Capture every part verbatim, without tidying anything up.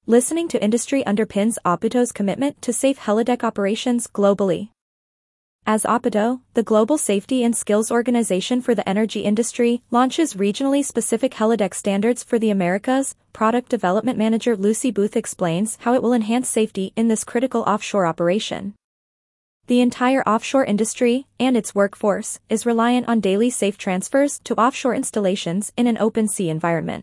Listening to industry underpins Opito's commitment to safe helideck operations globally. As Opito, the global safety and skills organization for the energy industry, launches regionally specific helideck standards for the Americas, Product Development Manager Lucy Booth explains how it will enhance safety in this critical offshore operation. The entire offshore industry, and its workforce, is reliant on daily safe transfers to offshore installations in an open sea environment.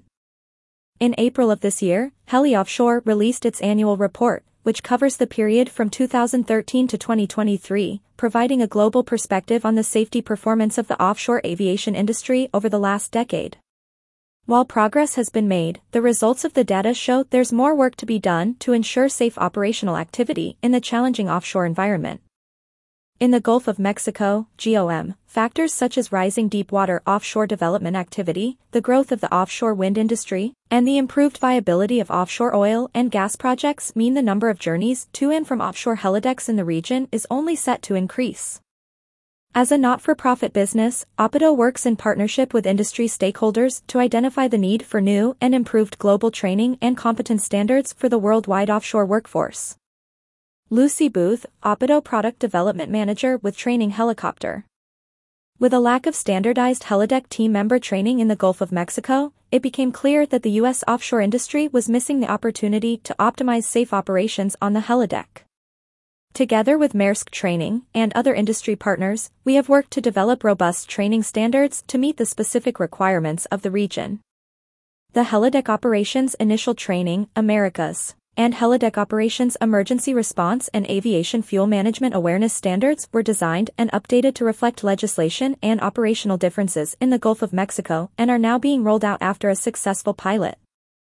In April of this year, Heli Offshore released its annual report, which covers the period from two thousand thirteen to twenty twenty-three, providing a global perspective on the safety performance of the offshore aviation industry over the last decade. While progress has been made, the results of the data show there's more work to be done to ensure safe operational activity in the challenging offshore environment. In the Gulf of Mexico, G O M, factors such as rising deepwater offshore development activity, the growth of the offshore wind industry, and the improved viability of offshore oil and gas projects mean the number of journeys to and from offshore helidecks in the region is only set to increase. As a not-for-profit business, Opito works in partnership with industry stakeholders to identify the need for new and improved global training and competence standards for the worldwide offshore workforce. Lucy Booth, Opito Product Development Manager with Training Helicopter. With a lack of standardized helideck team member training in the Gulf of Mexico, it became clear that the U S offshore industry was missing the opportunity to optimize safe operations on the helideck. Together with Maersk Training and other industry partners, we have worked to develop robust training standards to meet the specific requirements of the region. The Helideck Operations Initial Training, Americas, and Helideck Operations Emergency Response and Aviation Fuel Management Awareness Standards were designed and updated to reflect legislation and operational differences in the Gulf of Mexico and are now being rolled out after a successful pilot.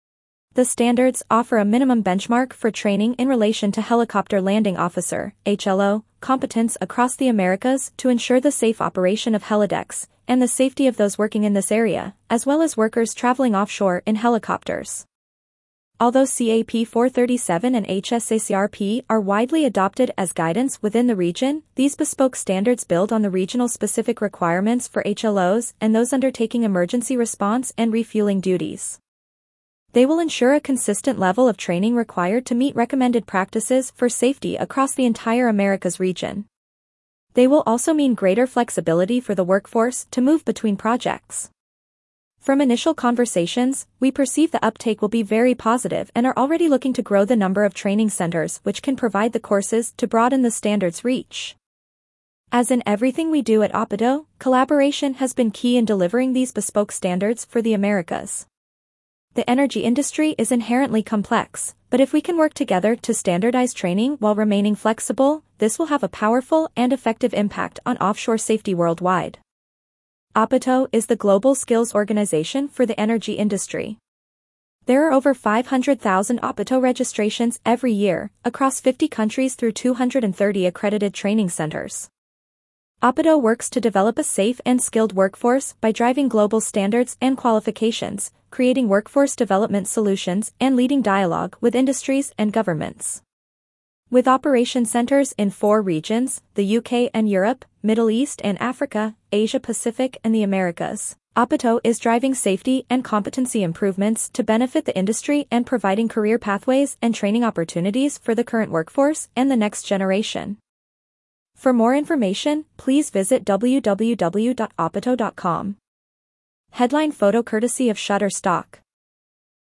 The standards offer a minimum benchmark for training in relation to helicopter landing officer, H L O, competence across the Americas to ensure the safe operation of helidecks and the safety of those working in this area, as well as workers traveling offshore in helicopters. Although C A P four thirty-seven and H S A C R P are widely adopted as guidance within the region, these bespoke standards build on the regional specific requirements for H L Os and those undertaking emergency response and refueling duties. They will ensure a consistent level of training required to meet recommended practices for safety across the entire Americas region. They will also mean greater flexibility for the workforce to move between projects. From initial conversations, we perceive the uptake will be very positive and are already looking to grow the number of training centers which can provide the courses to broaden the standards reach. As in everything we do at Opito, collaboration has been key in delivering these bespoke standards for the Americas. The energy industry is inherently complex, but if we can work together to standardize training while remaining flexible, this will have a powerful and effective impact on offshore safety worldwide. Opito is the global skills organization for the energy industry. There are over five hundred thousand Opito registrations every year, across fifty countries through two hundred thirty accredited training centers. Opito works to develop a safe and skilled workforce by driving global standards and qualifications, creating workforce development solutions, and leading dialogue with industries and governments. With operation centers in four regions, the U K and Europe, Middle East and Africa, Asia Pacific and the Americas, Opito is driving safety and competency improvements to benefit the industry and providing career pathways and training opportunities for the current workforce and the next generation. For more information, please visit w w w dot opito dot com. Headline photo courtesy of Shutterstock.